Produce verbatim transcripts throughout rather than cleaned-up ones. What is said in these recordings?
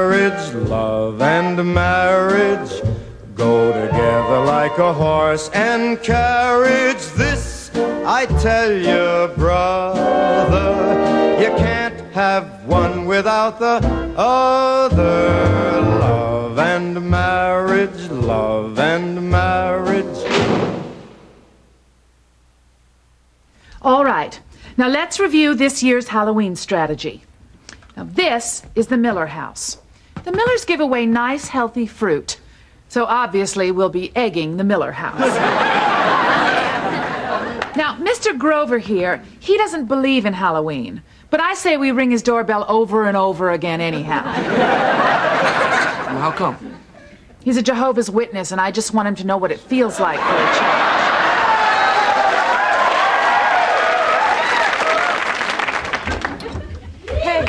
marriage, love and marriage go together like a horse and carriage. This I tell you, brother, you can't have one without the other. Love and marriage, love and marriage. All right. Now let's review this year's Halloween strategy. Now this is the Miller house. The Millers give away nice, healthy fruit. So obviously we'll be egging the Miller house. Now, Mister Grover here, he doesn't believe in Halloween. But I say we ring his doorbell over and over again anyhow. Well, how come? He's a Jehovah's Witness, and I just want him to know what it feels like for a change. Hey.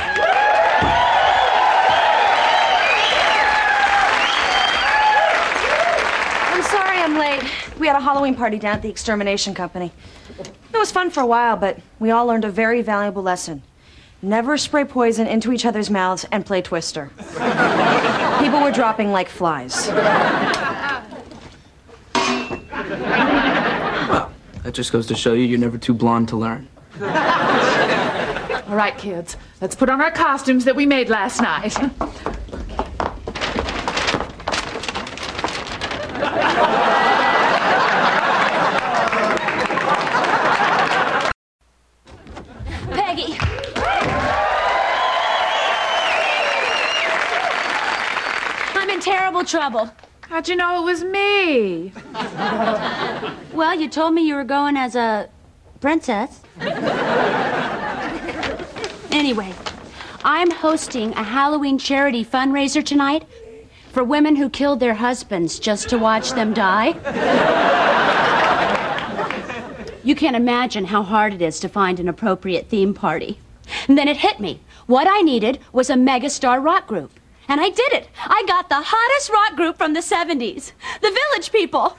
I'm sorry I'm late. We had a Halloween party down at the Extermination Company. It was fun for a while, but we all learned a very valuable lesson. Never spray poison into each other's mouths and play Twister. People were dropping like flies. Well, that just goes to show you you're never too blonde to learn. All right, kids, let's put on our costumes that we made last night. Peggy. I'm in terrible trouble. How'd you know it was me? Well, you told me you were going as a princess. Anyway, I'm hosting a Halloween charity fundraiser tonight for women who killed their husbands just to watch them die. You can't imagine how hard it is to find an appropriate theme party. And then it hit me. What I needed was a megastar rock group. And I did it. I got the hottest rock group from the seventies. The Village People.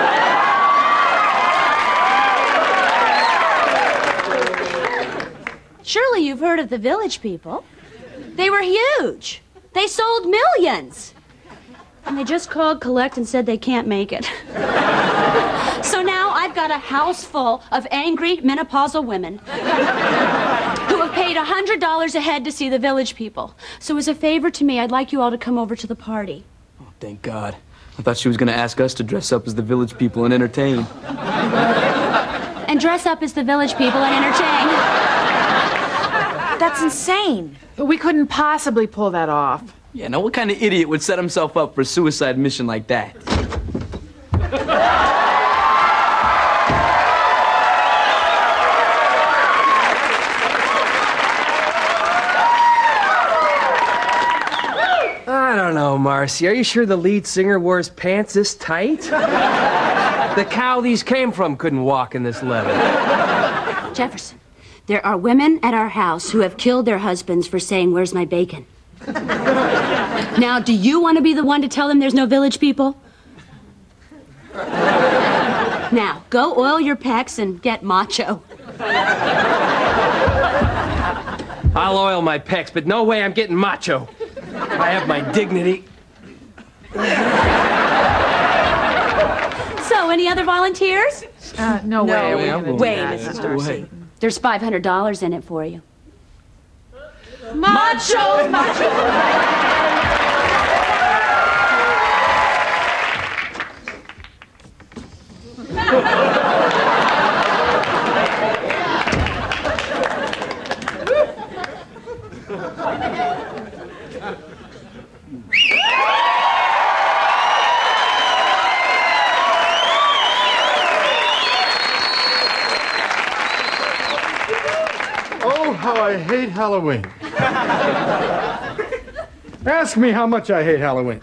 Surely you've heard of the Village People. They were huge. They sold millions. And they just called collect and said they can't make it. So now I've got a house full of angry menopausal women who have paid one hundred dollars a head to see the Village People. So as a favor to me, I'd like you all to come over to the party. Oh, thank God. I thought she was going to ask us to dress up as the Village People and entertain. And dress up as the Village People and entertain. That's insane. We couldn't possibly pull that off. Yeah, now what kind of idiot would set himself up for a suicide mission like that? I don't know, Marcy. Are you sure the lead singer wears pants this tight? The cow these came from couldn't walk in this leather. Jefferson, there are women at our house who have killed their husbands for saying, "Where's my bacon?" Now, do you want to be the one to tell them there's no Village People? Now, go oil your pecs and get macho. I'll oil my pecs, but no way I'm getting macho. I have my dignity. So, any other volunteers? Uh, no, No, way. way, We're gonna do way, that. Missus Darcy. There's five hundred dollars in it for you. Macho, macho. Oh, how I hate Halloween. Ask me how much I hate Halloween.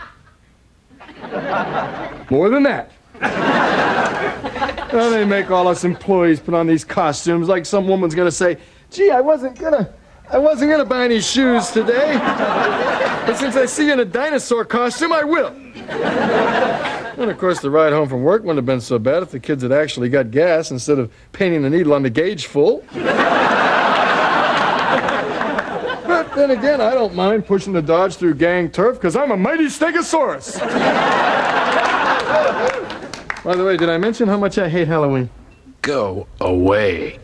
More than that. Well, they make all us employees put on these costumes like some woman's gonna say, "Gee, I wasn't gonna, I wasn't gonna buy any shoes today, but since I see you in a dinosaur costume, I will." And of course, the ride home from work wouldn't have been so bad if the kids had actually got gas instead of painting the needle on the gauge full. But uh, then again, I don't mind pushing the Dodge through gang turf because I'm a mighty stegosaurus. By the way, did I mention how much I hate Halloween? Go away.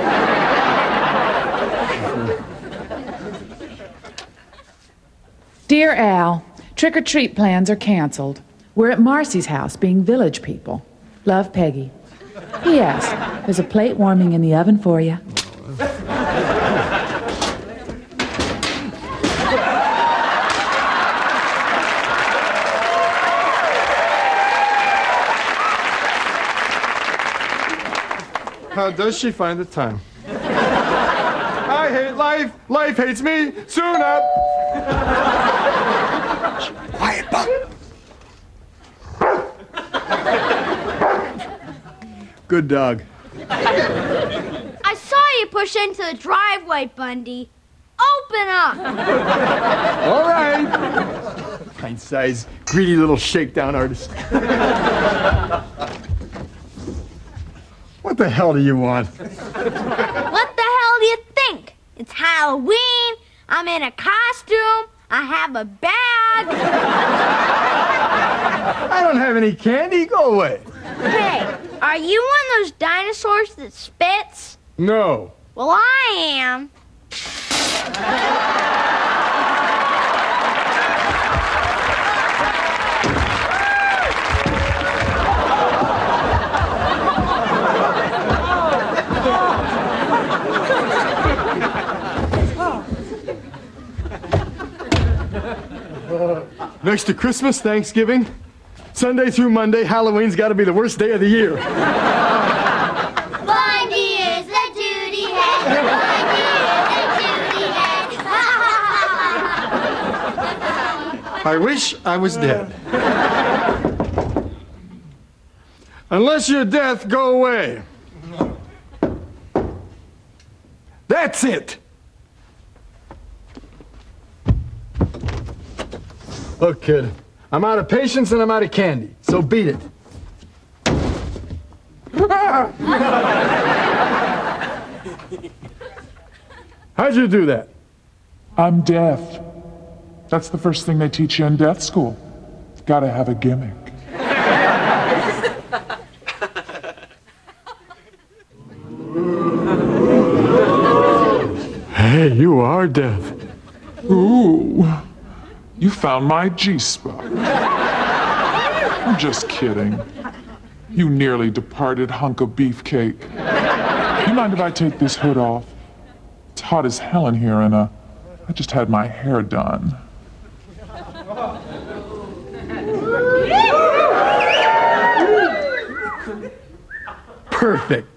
Dear Al, trick-or-treat plans are canceled. We're at Marcy's house being village people. Love, Peggy. P S There's a plate warming in the oven for you. How does she find the time? I hate life. Life hates me. Soon up. Quiet, Buck. Good dog. I saw you push into the driveway, Bundy. Open up. All right. Pint-sized, greedy little shakedown artist. What the hell do you want? What the hell do you think? It's Halloween. I'm in a costume. I have a bag. I don't have any candy. Go away. Hey, are you one of those dinosaurs that spits? No. Well, I am. Next to Christmas, Thanksgiving, Sunday through Monday, Halloween's got to be the worst day of the year. Bundy is the duty head. Bundy is the duty head. I wish I was dead. Unless you're death, go away. That's it. Look, kid, I'm out of patience and I'm out of candy, so beat it. How'd you do that? I'm deaf. That's the first thing they teach you in deaf school. Gotta have a gimmick. Hey, you are deaf. Ooh, you found my G-spot. I'm just kidding. You nearly departed hunk of beefcake. You mind if I take this hood off? It's hot as hell in here, and uh, I just had my hair done. Perfect.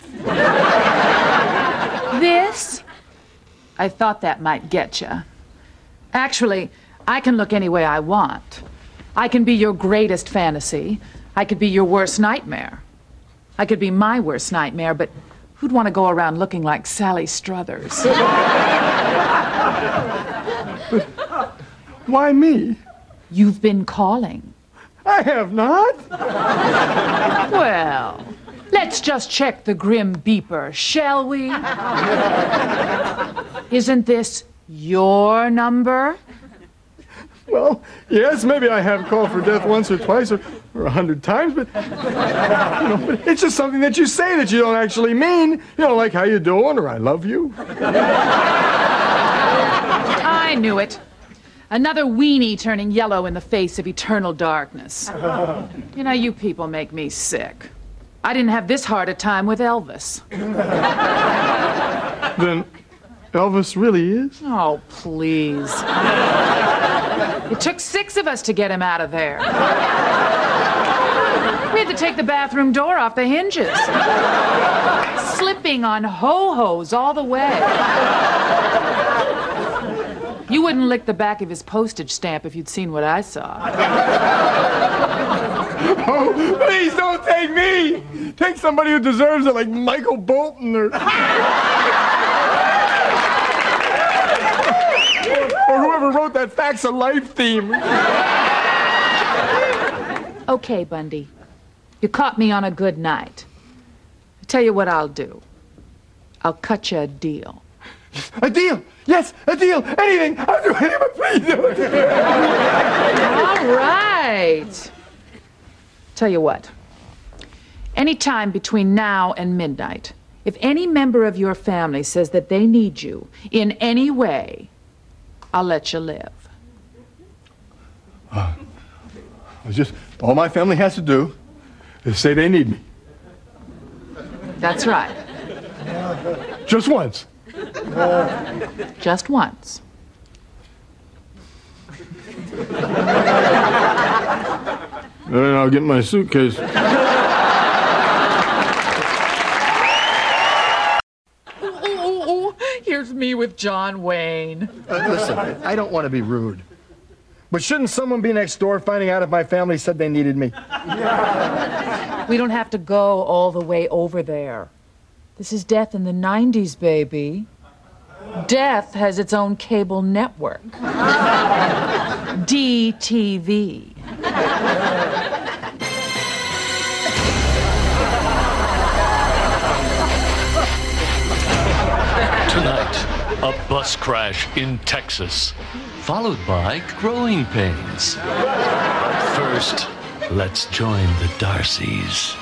This? I thought that might get you. Actually, I can look any way I want. I can be your greatest fantasy. I could be your worst nightmare. I could be my worst nightmare, but who'd want to go around looking like Sally Struthers? Why me? You've been calling. I have not. Well, let's just check the grim beeper, shall we? Isn't this your number? Well, yes, maybe I have called for death once or twice or, or a hundred times, but, you know, but it's just something that you say that you don't actually mean. You know, like how you doing or I love you. I knew it. Another weenie turning yellow in the face of eternal darkness. You know, you people make me sick. I didn't have this hard a time with Elvis. Then Elvis really is? Oh, please. It took six of us to get him out of there. We had to take the bathroom door off the hinges. Slipping on ho-hos all the way. You wouldn't lick the back of his postage stamp if you'd seen what I saw. Oh, please don't take me! Take somebody who deserves it, like Michael Bolton or... or whoever wrote that Facts of Life theme. Okay, Bundy. You caught me on a good night. I'll tell you what I'll do. I'll cut you a deal. A deal! Yes, a deal! Anything! I'll do anything, but please do it! All right. Tell you what. Any time between now and midnight, if any member of your family says that they need you in any way, I'll let you live. Uh, it's just all my family has to do is say they need me. That's right. Just once. Just once. Then I'll get my suitcase. Oh, here's me with John Wayne. Uh, listen, I don't want to be rude. But shouldn't someone be next door finding out if my family said they needed me? We don't have to go all the way over there. This is Death in the nineties, baby. Death has its own cable network. D T V. Tonight, a bus crash in Texas, followed by growing pains. But first, let's join the Darcys.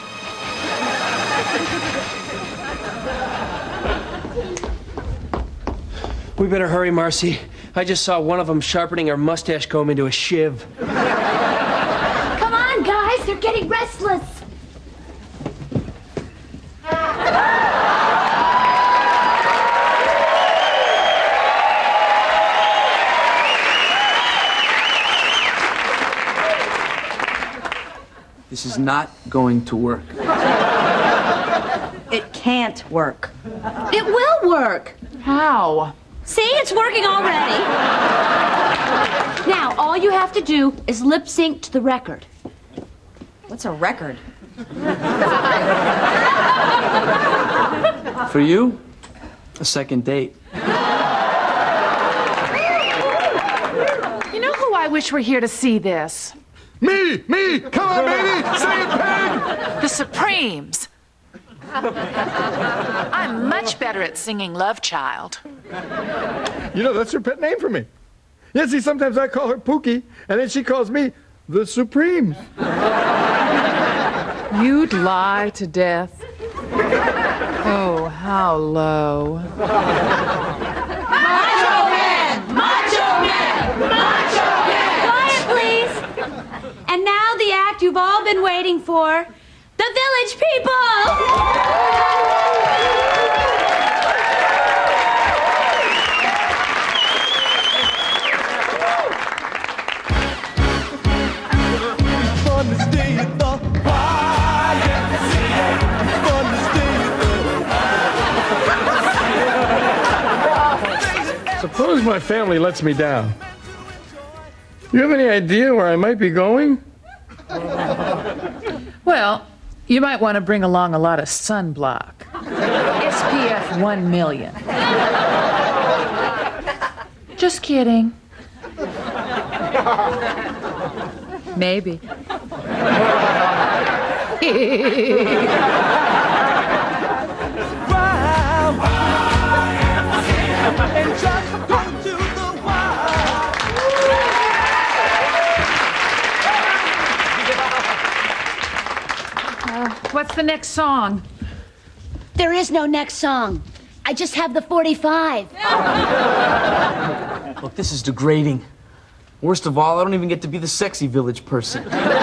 We better hurry, Marcy. I just saw one of them sharpening her mustache comb into a shiv. Come on, guys, they're getting restless. This is not going to work. It can't work. It will work. How? See, it's working already. Now, all you have to do is lip sync to the record. What's a record? For you, a second date. You know who I wish were here to see this? Me! Me! Come on, baby! Say it, Peg! The Supremes. I'm much better at singing Love Child. You know, that's her pet name for me. Yeah, see, sometimes I call her Pookie, and then she calls me the Supremes. You'd lie to death. Oh, how low. Macho Man! Macho Man! Macho Man! Quiet, please. And now the act you've all been waiting for. The Village People! Suppose my family lets me down. You have any idea where I might be going? Well, you might want to bring along a lot of sunblock. S P F one million. Just kidding. Maybe. Uh, what's the next song? There is no next song. I just have the forty-five. Look, this is degrading. Worst of all, I don't even get to be the sexy village person.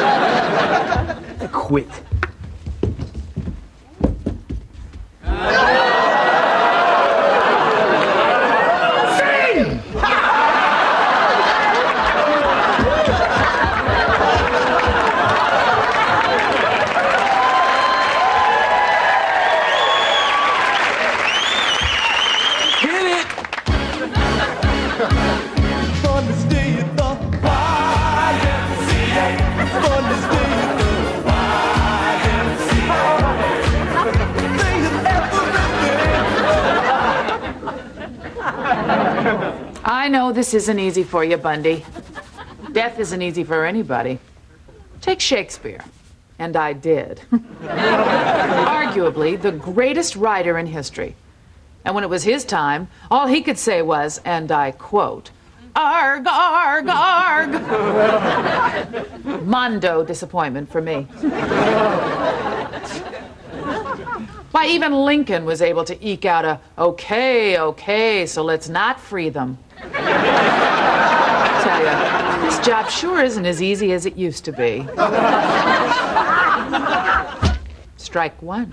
I quit. I know this isn't easy for you, Bundy. Death isn't easy for anybody. Take Shakespeare. And I did. Arguably the greatest writer in history. And when it was his time, all he could say was, and I quote, "Arg, arg, arg." Mondo disappointment for me. Why, even Lincoln was able to eke out a, "Okay, okay, so let's not free them." I tell you, this job sure isn't as easy as it used to be. Strike one.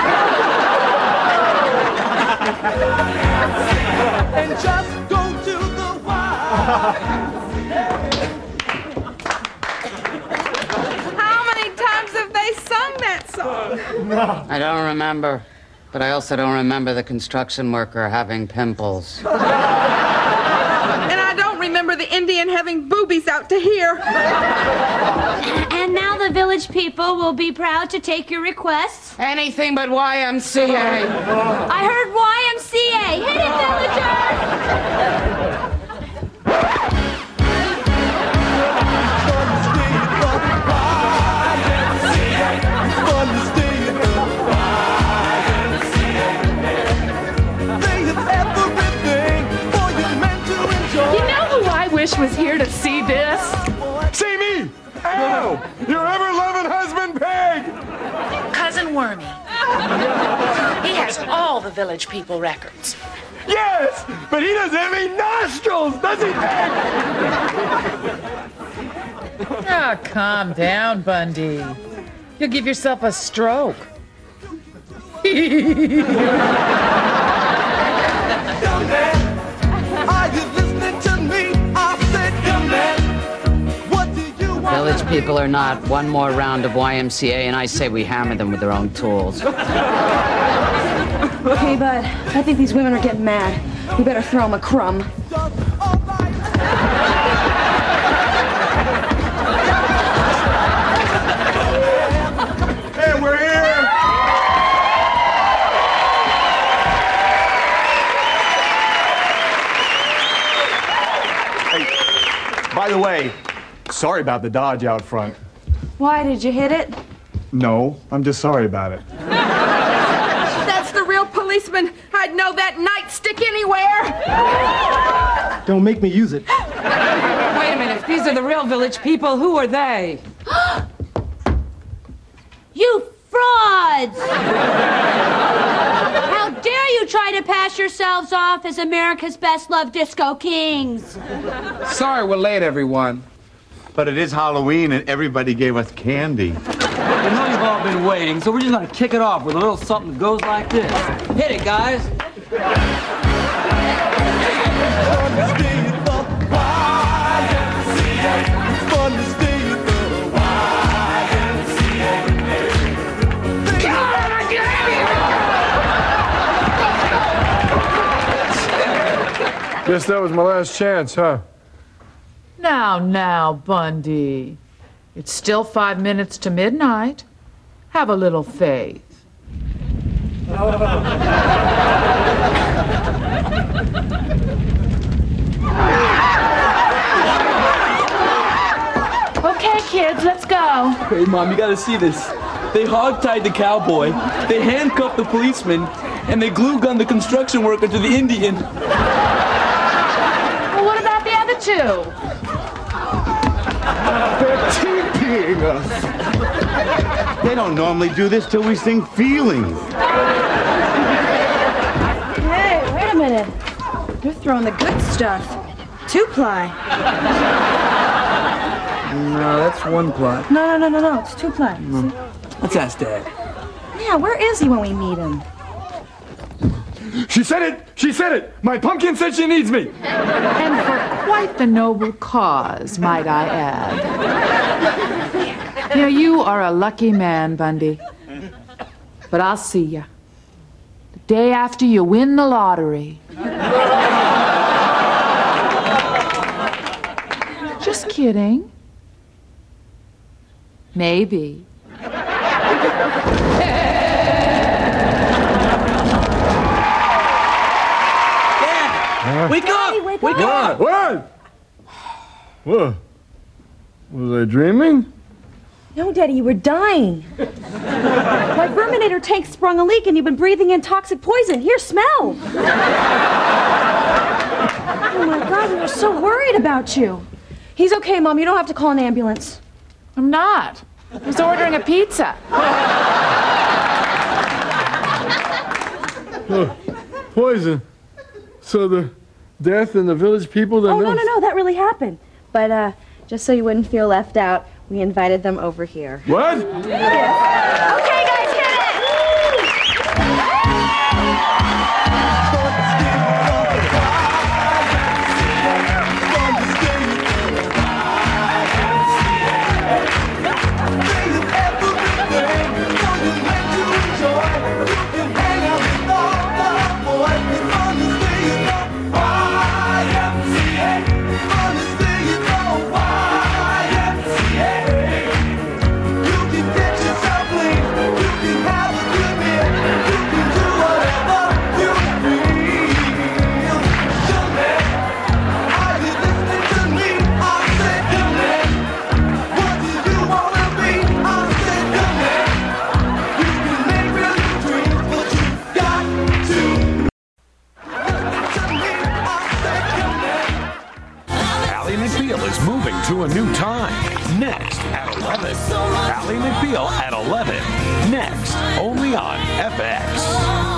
And just go to the wire. How many times have they sung that song? I don't remember, but I also don't remember the construction worker having pimples. And I don't remember the Indian having boobies out to here. And now the village people will be proud to take your requests. Anything but Y M C A. I heard Y M C A. Hit it, villagers! You know who I wish was here to see this? See me! Ow! Your ever-loving husband, Peg! Cousin Wormy. He has all the village people records. Yes! But he doesn't have any nostrils, does he, Peg? Ah, calm down, Bundy. You'll give yourself a stroke. Village people are not. One more round of Y M C A, and I say we hammer them with their own tools. Okay, bud. I think these women are getting mad. We better throw them a crumb. Hey, we're here! Hey, by the way, sorry about the Dodge out front. Why, did you hit it? No, I'm just sorry about it. That's the real policeman. I'd know that nightstick anywhere. Don't make me use it. Wait a minute. If these are the real village people, who are they? You frauds! How dare you try to pass yourselves off as America's best-loved disco kings? Sorry we're late, everyone. But it is Halloween and everybody gave us candy. I know you've all been waiting, so we're just gonna kick it off with a little something that goes like this. Hit it, guys. Guess that was my last chance, huh? Now, now, Bundy. It's still five minutes to midnight. Have a little faith. Okay, kids, let's go. Hey, Mom, you gotta see this. They hog-tied the cowboy, they handcuffed the policeman, and they glue-gunned the construction worker to the Indian. Well, what about the other two? They're TPing us. They don't normally do this till we sing Feelings. Hey, wait a minute. You're throwing the good stuff. Two-ply. No, that's one ply. No, no, no, no, no. It's two-ply. No. Let's ask Dad. Yeah, where is he when we meet him? She said it! She said it! My pumpkin said she needs me! And for quite the noble cause, might I add. You know, you are a lucky man, Bundy. But I'll see ya. The day after you win the lottery. Just kidding. Maybe. Wake up! Wake Wake up! up! What? What? Was I dreaming? No, Daddy, you were dying. My Verminator tank sprung a leak and you've been breathing in toxic poison. Here, smell. Oh, my God, we were so worried about you. He's okay, Mom. You don't have to call an ambulance. I'm not. I was ordering a pizza. Oh, poison. So the death and the village people that Oh, know... no, no, no, that really happened. But, uh, just so you wouldn't feel left out, we invited them over here. What? Yes. Okay, guys, hit To a new time. Next at eleven. Ally McBeal at eleven. Next, only on F X.